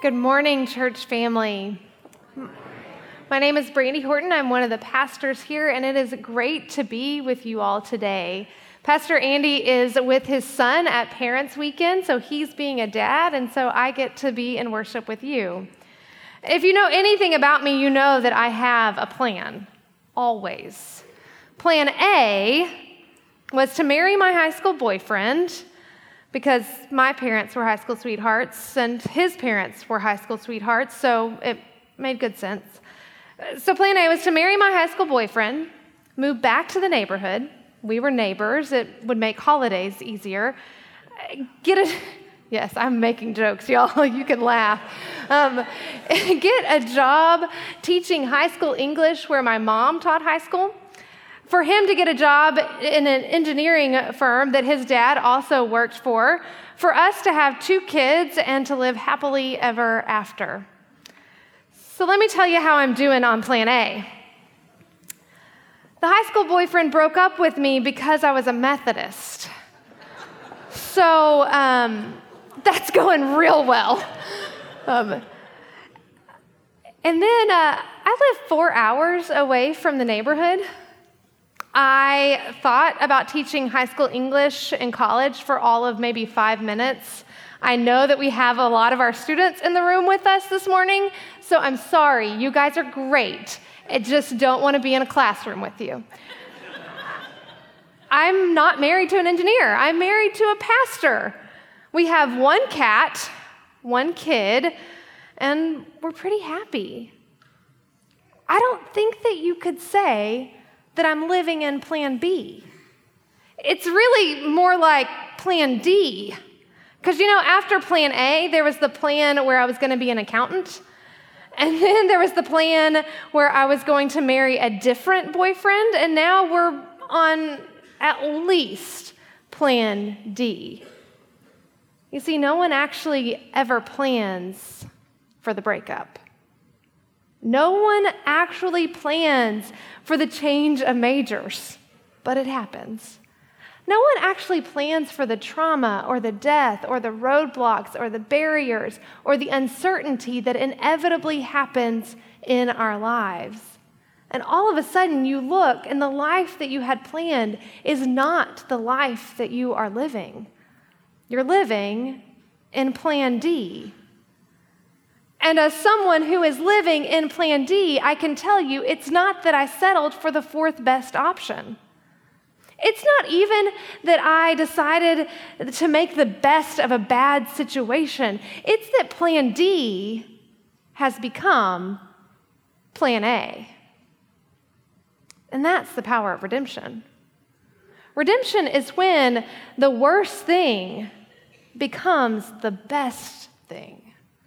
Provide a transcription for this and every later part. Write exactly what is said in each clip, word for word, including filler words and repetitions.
Good morning, church family. My name is Brandy Horton. I'm one of the pastors here, and it is great to be with you all today. Pastor Andy is with his son at Parents Weekend, so he's being a dad, and so I get to be in worship with you. If you know anything about me, you know that I have a plan, always. Plan A was to marry my high school boyfriend, because my parents were high school sweethearts and his parents were high school sweethearts, so it made good sense. So plan A was to marry my high school boyfriend, move back to the neighborhood. We were neighbors. It would make holidays easier. Get a, yes, I'm making jokes, y'all. You can laugh. Um, get a job teaching high school English where my mom taught high school. For him to get a job in an engineering firm that his dad also worked for, for us to have two kids and to live happily ever after. So let me tell you how I'm doing on plan A. The high school boyfriend broke up with me because I was a Methodist. So um, that's going real well. Um, and then uh, I live four hours away from the neighborhood. I thought about teaching high school English in college for all of maybe five minutes. I know that we have a lot of our students in the room with us this morning, so I'm sorry. You guys are great. I just don't want to be in a classroom with you. I'm not married to an engineer. I'm married to a pastor. We have one cat, one kid, and we're pretty happy. I don't think that you could say that I'm living in plan B. It's really more like plan D. Because, you know, after plan A, there was the plan where I was going to be an accountant. And then there was the plan where I was going to marry a different boyfriend. And now we're on at least plan D. You see, no one actually ever plans for the breakup. No one actually plans for the change of majors, but it happens. No one actually plans for the trauma or the death or the roadblocks or the barriers or the uncertainty that inevitably happens in our lives. And all of a sudden you look and the life that you had planned is not the life that you are living. You're living in plan D. And as someone who is living in plan D, I can tell you it's not that I settled for the fourth best option. It's not even that I decided to make the best of a bad situation. It's that plan D has become plan A. And that's the power of redemption. Redemption is when the worst thing becomes the best thing.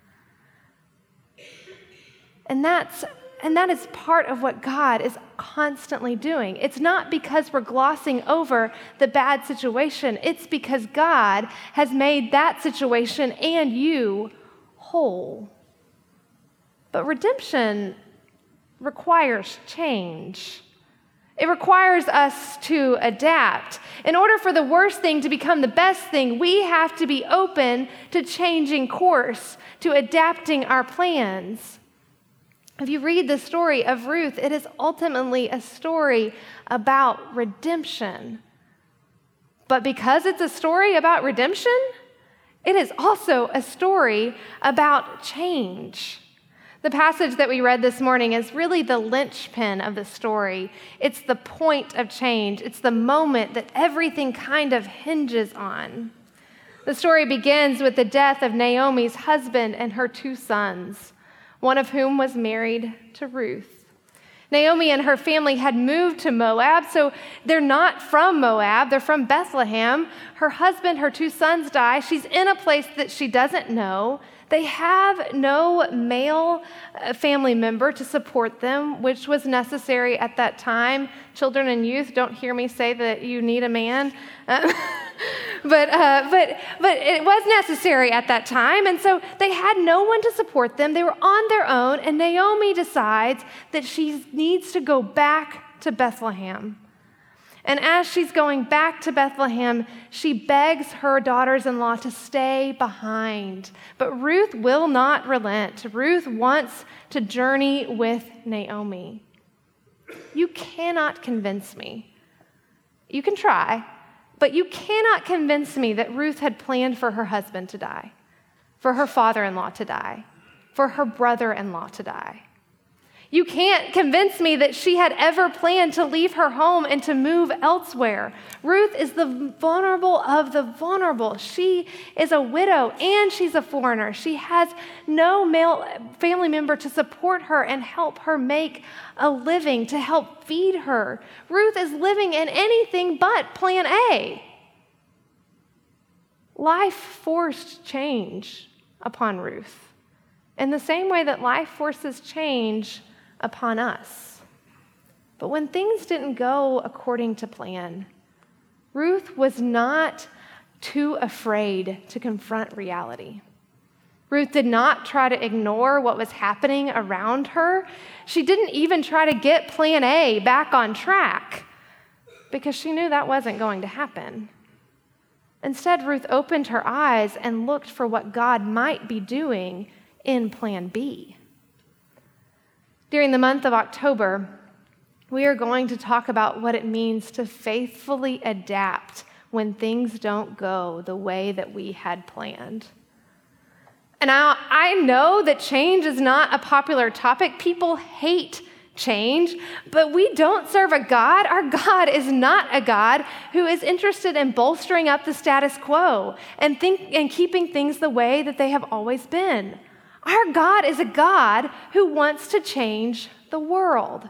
And that's and that is part of what God is constantly doing. It's not because we're glossing over the bad situation. It's because God has made that situation and you whole. But redemption requires change. It requires us to adapt. In order for the worst thing to become the best thing, we have to be open to changing course, to adapting our plans. If you read the story of Ruth, it is ultimately a story about redemption. But because it's a story about redemption, it is also a story about change. The passage that we read this morning is really the linchpin of the story. It's the point of change. It's the moment that everything kind of hinges on. The story begins with the death of Naomi's husband and her two sons, one of whom was married to Ruth. Naomi and her family had moved to Moab, so they're not from Moab, they're from Bethlehem. Her husband, her two sons die. She's in a place that she doesn't know. They have no male family member to support them, which was necessary at that time. Children and youth, don't hear me say that you need a man. Uh, but, uh, but, but it was necessary at that time, and so they had no one to support them. They were on their own, and Naomi decides that she needs to go back to Bethlehem. And as she's going back to Bethlehem, she begs her daughters-in-law to stay behind. But Ruth will not relent. Ruth wants to journey with Naomi. You cannot convince me. You can try, but you cannot convince me that Ruth had planned for her husband to die, for her father-in-law to die, for her brother-in-law to die. You can't convince me that she had ever planned to leave her home and to move elsewhere. Ruth is the vulnerable of the vulnerable. She is a widow and she's a foreigner. She has no male family member to support her and help her make a living, to help feed her. Ruth is living in anything but plan A. Life forced change upon Ruth in the same way that life forces change upon us. But when things didn't go according to plan, Ruth was not too afraid to confront reality. Ruth did not try to ignore what was happening around her. She didn't even try to get plan A back on track because she knew that wasn't going to happen. Instead, Ruth opened her eyes and looked for what God might be doing in plan B. During the month of October, we are going to talk about what it means to faithfully adapt when things don't go the way that we had planned. And I, I know that change is not a popular topic. People hate change, but we don't serve a God. Our God is not a God who is interested in bolstering up the status quo and, think, and keeping things the way that they have always been. Our God is a God who wants to change the world.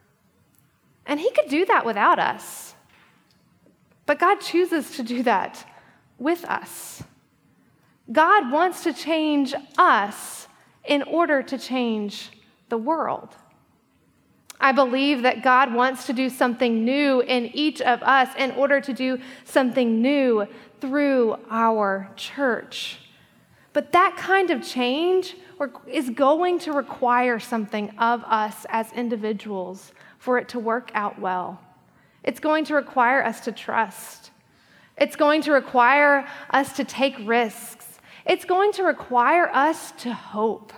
And he could do that without us. But God chooses to do that with us. God wants to change us in order to change the world. I believe that God wants to do something new in each of us in order to do something new through our church. But that kind of change is going to require something of us as individuals for it to work out well. It's going to require us to trust. It's going to require us to take risks. It's going to require us to hope.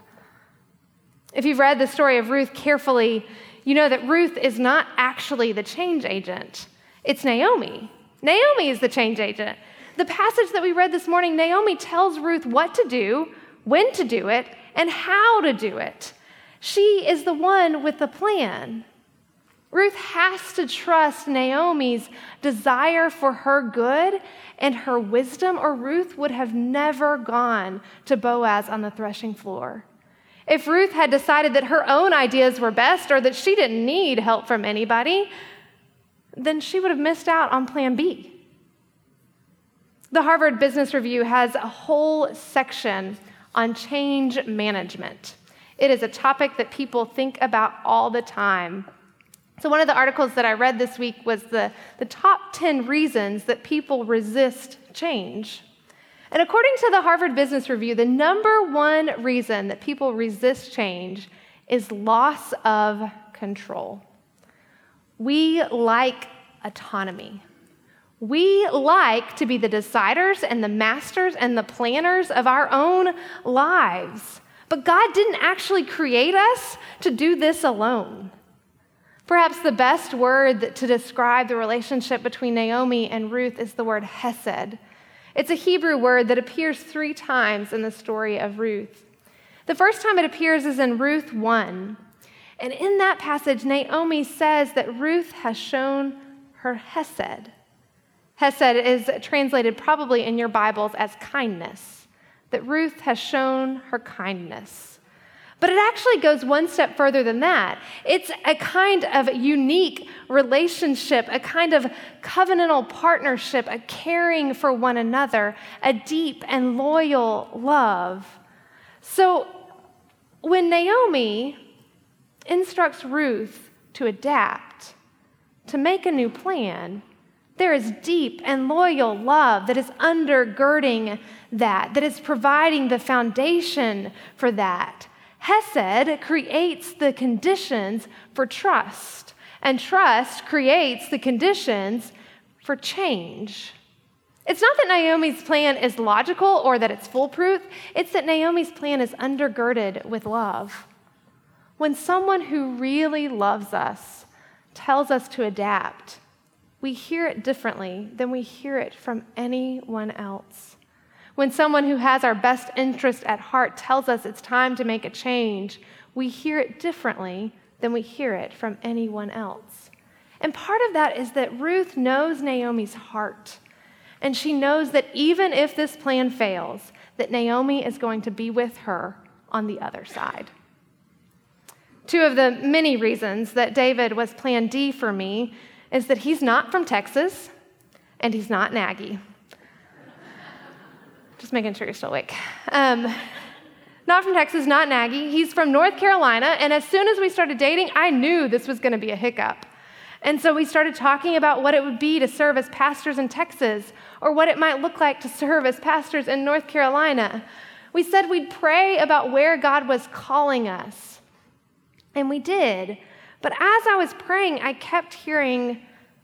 If you've read the story of Ruth carefully, you know that Ruth is not actually the change agent. It's Naomi. Naomi is the change agent. The passage that we read this morning, Naomi tells Ruth what to do, when to do it, and how to do it. She is the one with the plan. Ruth has to trust Naomi's desire for her good and her wisdom, or Ruth would have never gone to Boaz on the threshing floor. If Ruth had decided that her own ideas were best or that she didn't need help from anybody, then she would have missed out on plan B. The Harvard Business Review has a whole section on change management. It is a topic that people think about all the time. So one of the articles that I read this week was the, the top ten reasons that people resist change. And according to the Harvard Business Review, the number one reason that people resist change is loss of control. We like autonomy. We like to be the deciders and the masters and the planners of our own lives. But God didn't actually create us to do this alone. Perhaps the best word to describe the relationship between Naomi and Ruth is the word hesed. It's a Hebrew word that appears three times in the story of Ruth. The first time it appears is in Ruth one. And in that passage, Naomi says that Ruth has shown her hesed. Hesed is translated probably in your Bibles as kindness, that Ruth has shown her kindness. But it actually goes one step further than that. It's a kind of unique relationship, a kind of covenantal partnership, a caring for one another, a deep and loyal love. So when Naomi instructs Ruth to adapt, to make a new plan, there is deep and loyal love that is undergirding that, that is providing the foundation for that. Hesed creates the conditions for trust, And trust creates the conditions for change. It's not that Naomi's plan is logical or that it's foolproof. It's that Naomi's plan is undergirded with love. When someone who really loves us tells us to adapt, we hear it differently than we hear it from anyone else. When someone who has our best interest at heart tells us it's time to make a change, we hear it differently than we hear it from anyone else. And part of that is that Ruth knows Naomi's heart. And she knows that even if this plan fails, that Naomi is going to be with her on the other side. Two of the many reasons that David was plan D for me is that he's not from Texas and he's not naggy. Just making sure you're still awake. Um, not from Texas, not naggy. He's from North Carolina, and as soon as we started dating, I knew this was going to be a hiccup. And so we started talking about what it would be to serve as pastors in Texas, or what it might look like to serve as pastors in North Carolina. We said we'd pray about where God was calling us, and we did. But as I was praying, I kept hearing,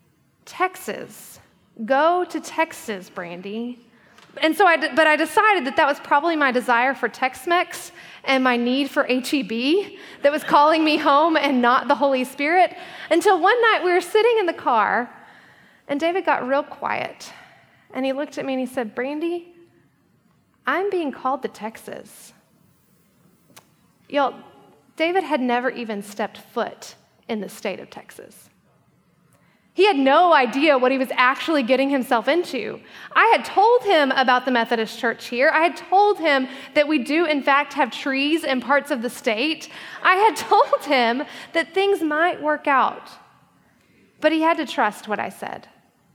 Texas. Go to Texas, Brandy. And so I, but I decided that that was probably my desire for Tex-Mex and my need for H E B that was calling me home and not the Holy Spirit, until one night we were sitting in the car and David got real quiet and he looked at me and he said, Brandy, I'm being called to Texas. Y'all, David had never even stepped foot in the state of Texas. He had no idea what he was actually getting himself into. I had told him about the Methodist Church here. I had told him that we do, in fact, have trees in parts of the state. I had told him that things might work out, but he had to trust what I said.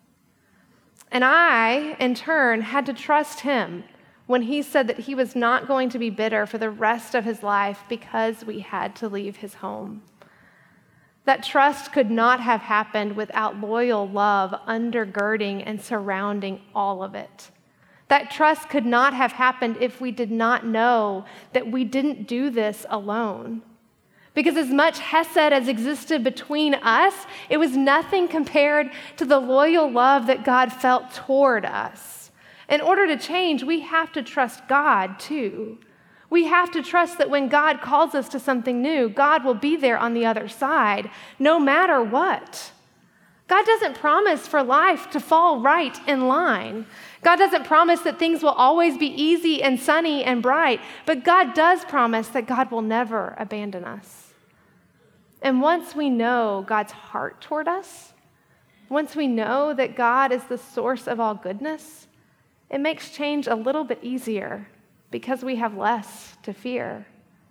And I, in turn, had to trust him when he said that he was not going to be bitter for the rest of his life because we had to leave his home. That trust could not have happened without loyal love undergirding and surrounding all of it. That trust could not have happened if we did not know that we didn't do this alone. Because as much hesed as existed between us, it was nothing compared to the loyal love that God felt toward us. In order to change, we have to trust God too. We have to trust that when God calls us to something new, God will be there on the other side, no matter what. God doesn't promise for life to fall right in line. God doesn't promise that things will always be easy and sunny and bright, but God does promise that God will never abandon us. And once we know God's heart toward us, once we know that God is the source of all goodness, it makes change a little bit easier, because we have less to fear.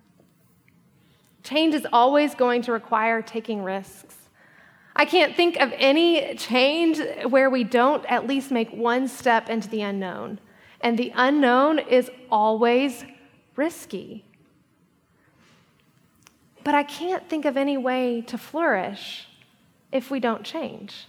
Change is always going to require taking risks. I can't think of any change where we don't at least make one step into the unknown. And the unknown is always risky. But I can't think of any way to flourish if we don't change.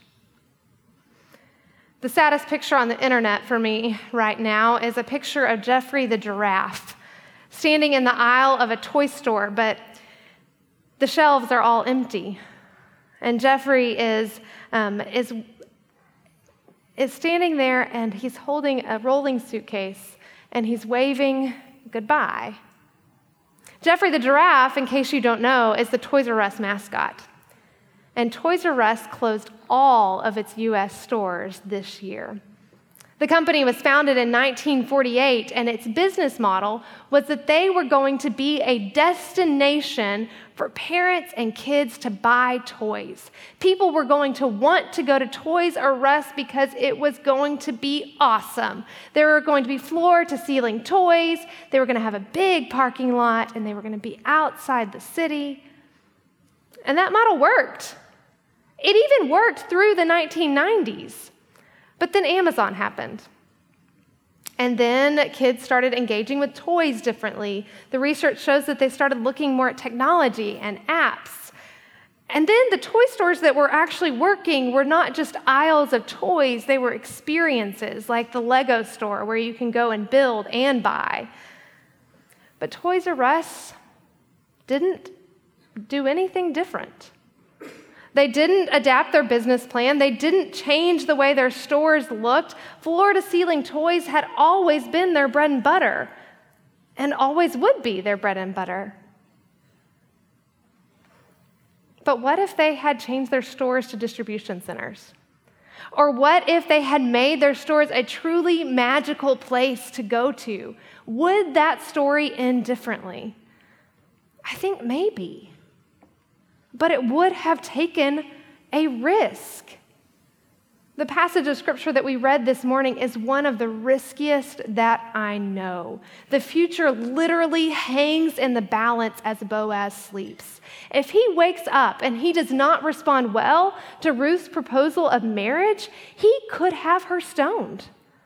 The saddest picture on the internet for me right now is a picture of Jeffrey the giraffe standing in the aisle of a toy store, but the shelves are all empty. And Jeffrey is, um, is, is standing there and he's holding a rolling suitcase and he's waving goodbye. Jeffrey the giraffe, in case you don't know, is the Toys R Us mascot. And Toys R Us closed all of its U S stores this year. The company was founded in nineteen forty-eight, and its business model was that they were going to be a destination for parents and kids to buy toys. People were going to want to go to Toys R Us because it was going to be awesome. There were going to be floor-to-ceiling toys, they were going to have a big parking lot, and they were going to be outside the city. And that model worked. It even worked through the nineteen nineties. But then Amazon happened. And then kids started engaging with toys differently. The research shows that they started looking more at technology and apps. And then the toy stores that were actually working were not just aisles of toys, they were experiences like the Lego store where you can go and build and buy. But Toys R Us didn't do anything different. They didn't adapt their business plan. They didn't change the way their stores looked. Floor-to-ceiling toys had always been their bread and butter, and always would be their bread and butter. But what if they had changed their stores to distribution centers? Or what if they had made their stores a truly magical place to go to? Would that story end differently? I think maybe. But it would have taken a risk. The passage of scripture that we read this morning is one of the riskiest that I know. The future literally hangs in the balance as Boaz sleeps. If he wakes up and he does not respond well to Ruth's proposal of marriage, he could have her stoned.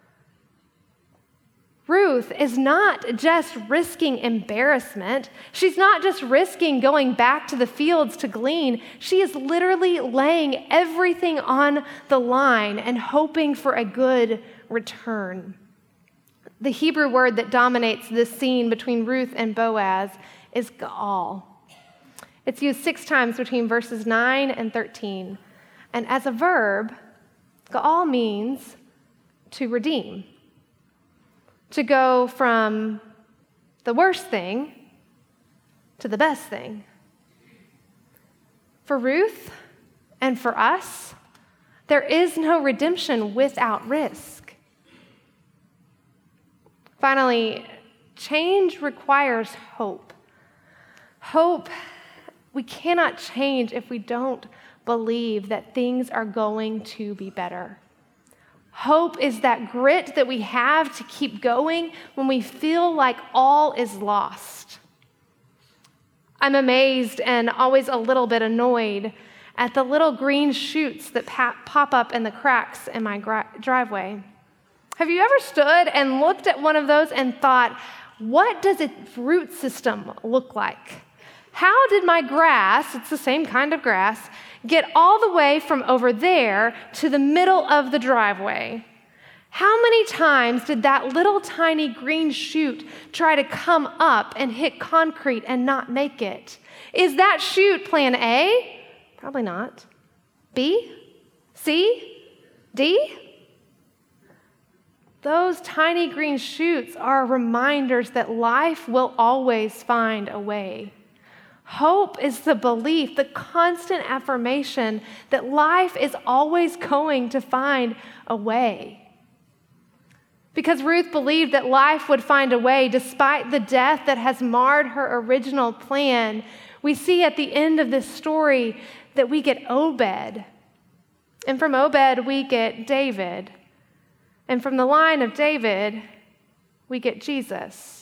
Ruth is not just risking embarrassment. She's not just risking going back to the fields to glean. She is literally laying everything on the line and hoping for a good return. The Hebrew word that dominates this scene between Ruth and Boaz is ga'al. It's used six times between verses nine and thirteen. And as a verb, ga'al means to redeem. To go from the worst thing to the best thing. For Ruth and for us, there is no redemption without risk. Finally, change requires hope. Hope, we cannot change if we don't believe that things are going to be better. Hope is that grit that we have to keep going when we feel like all is lost. I'm amazed and always a little bit annoyed at the little green shoots that pop up in the cracks in my driveway. Have you ever stood and looked at one of those and thought, what does its root system look like? How did my grass, it's the same kind of grass, get all the way from over there to the middle of the driveway? How many times did that little tiny green shoot try to come up and hit concrete and not make it? Is that shoot plan A? Probably not. B? C? D? Those tiny green shoots are reminders that life will always find a way. Hope is the belief, the constant affirmation that life is always going to find a way. Because Ruth believed that life would find a way despite the death that has marred her original plan, we see at the end of this story that we get Obed. And from Obed, we get David. And from the line of David, we get Jesus.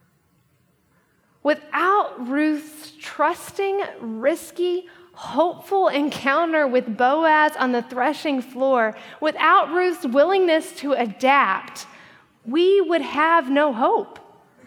Without Ruth's trusting, risky, hopeful encounter with Boaz on the threshing floor, without Ruth's willingness to adapt, we would have no hope.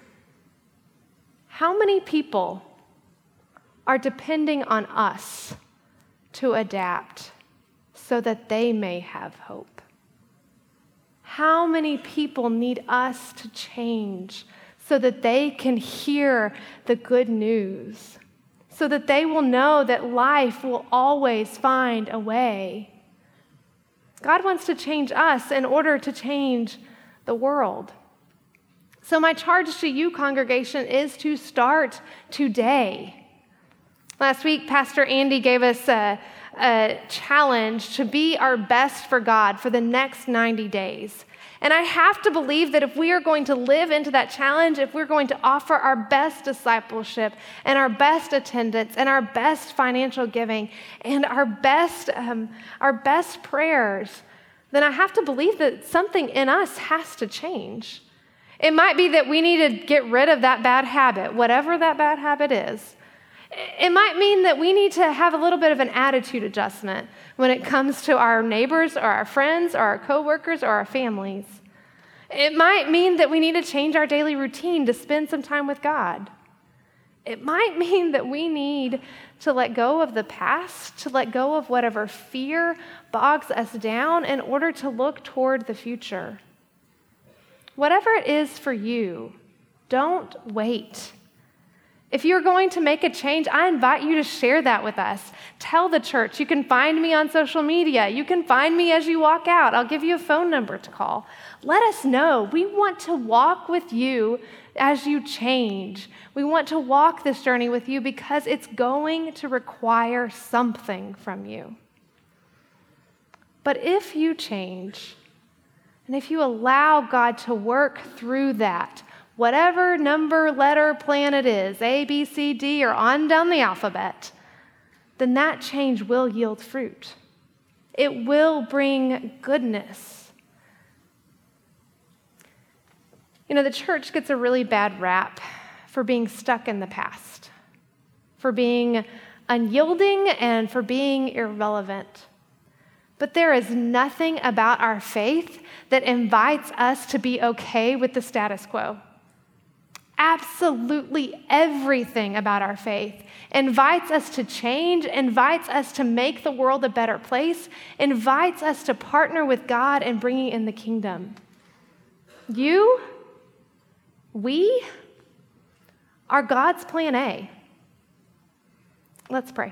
How many people are depending on us to adapt so that they may have hope? How many people need us to change so that they can hear the good news, so that they will know that life will always find a way? God wants to change us in order to change the world. So my charge to you, congregation, is to start today. Last week, Pastor Andy gave us a, a challenge to be our best for God for the next ninety days. And I have to believe that if we are going to live into that challenge, if we're going to offer our best discipleship and our best attendance and our best financial giving and our best, um, our best prayers, then I have to believe that something in us has to change. It might be that we need to get rid of that bad habit, whatever that bad habit is. It might mean that we need to have a little bit of an attitude adjustment when it comes to our neighbors or our friends or our coworkers or our families. It might mean that we need to change our daily routine to spend some time with God. It might mean that we need to let go of the past, to let go of whatever fear bogs us down in order to look toward the future. Whatever it is for you, don't wait. If you're going to make a change, I invite you to share that with us. Tell the church. You can find me on social media. You can find me as you walk out. I'll give you a phone number to call. Let us know. We want to walk with you as you change. We want to walk this journey with you because it's going to require something from you. But if you change, and if you allow God to work through that, whatever number, letter, plan it is, A, B, C, D, or on down the alphabet, then that change will yield fruit. It will bring goodness. You know, the church gets a really bad rap for being stuck in the past, for being unyielding, and for being irrelevant. But there is nothing about our faith that invites us to be okay with the status quo. Absolutely everything about our faith invites us to change, invites us to make the world a better place, invites us to partner with God in bringing in the kingdom. You, we, are God's plan A. Let's pray.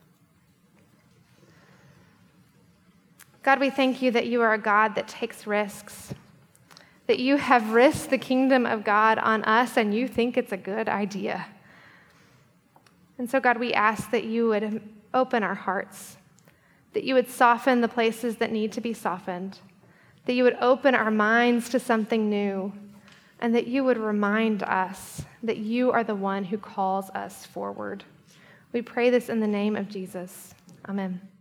God, we thank you that you are a God that takes risks, that you have risked the kingdom of God on us and you think it's a good idea. And so, God, we ask that you would open our hearts, that you would soften the places that need to be softened, that you would open our minds to something new, and that you would remind us that you are the one who calls us forward. We pray this in the name of Jesus. Amen.